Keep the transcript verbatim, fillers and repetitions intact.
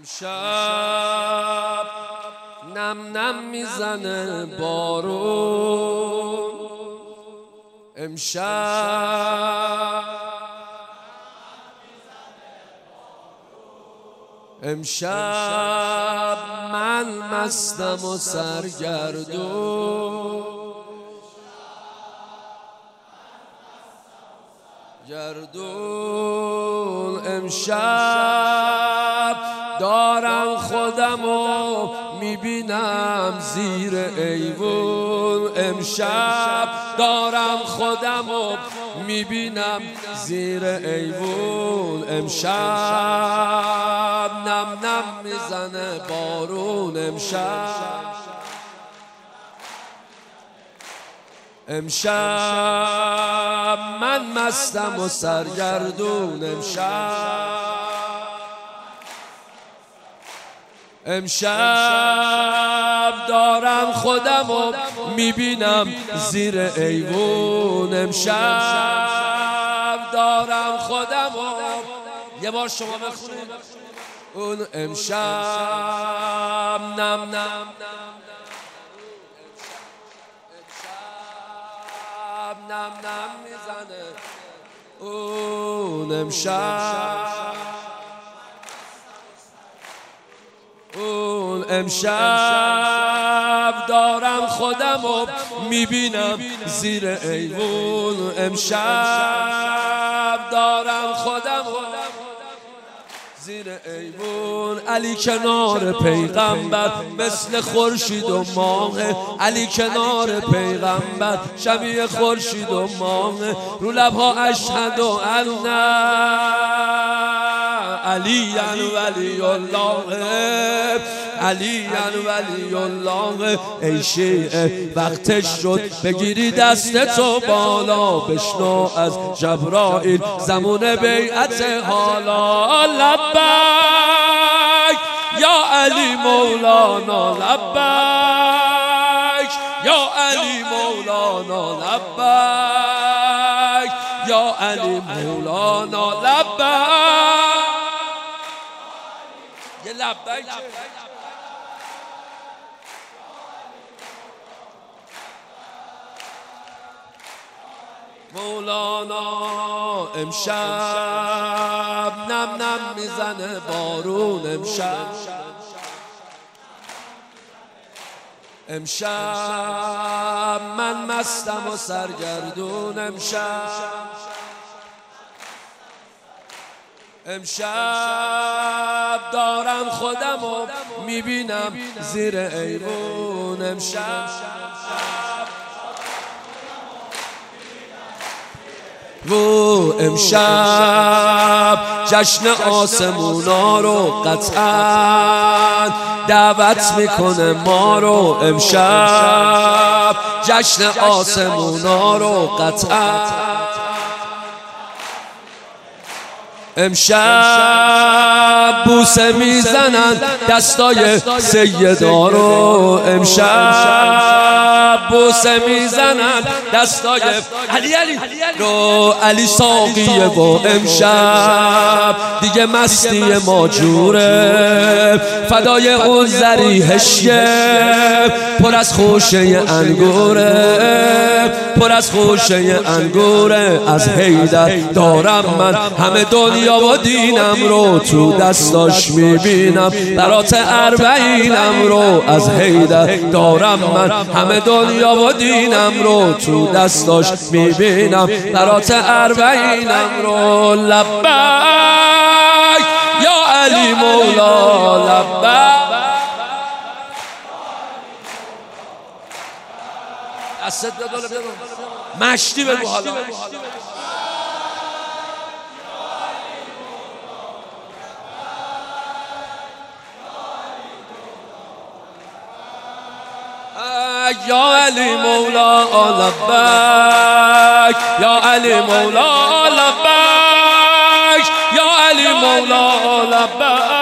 امشب نم نم میزنه بارون، امشب امشب من مستم و سرگردون، گردون امشب دارم خودمو میبینم زیر ایوون، امشب دارم خودمو میبینم زیر ایوون، امشب نم نم میزنه بارون، امشب امشب من مستم و سرگردون، امشب امشب دارم خودمو میبینم زیر ایوون، امشب دارم خودمو. یه بار شما بخونید اون امشب نم نم نم نم میزنه اون امشب اون امشب دارم خودمو میبینم زیر ایوون، امشب دارم خودمو زیر ایوون. علی کنار پیغمبر مثل خورشید و ماه، علی کنار پیغمبر شبیه خورشید و ماه، رو لبها اشهد و ان علی ولی الله، علی ولی الله. ای شیعه وقتش شد بگیری دست تو بالا، بشنو از جبرائیل زمان بیعت حالا. لبیک یا علی مولانا، لبیک یا علی مولانا، لبیک یا علی مولانا، لبیک. یه لبیک مولانا. امشب نم نم میزنه بارون، امشب امشب من مستم و سرگردون، امشب امشب دارم خودمو میبینم زیر ایوون، امشب و امشب جشن آسمونا رو قطعا دعوت میکنه ما رو، امشب جشن آسمونا رو قطعا. امشب بوسه میزنن دستای سیدا رو، امشب بوسه میزنن دستای علی علی رو، علی ساقیه و امشب دیگه مستی ما جوره، فدای اون ذریحشه پر از خوشه انگوره، پر از خوشه انگوره. از حیدر دارم من همه دنیا و دینم رو تو دستاش میبینم، برات اربعینم رو. از حیدر دارم من همه دنیا و دینم رو تو دستاش میبینم، برات اربعینم رو. لبیک یا علی مولا، لبیک. دستت بدونه بدونه مشتی بگو حالا. یا علی مولا لبیک، یا علی مولا لبیک، یا علی مولا لبیک.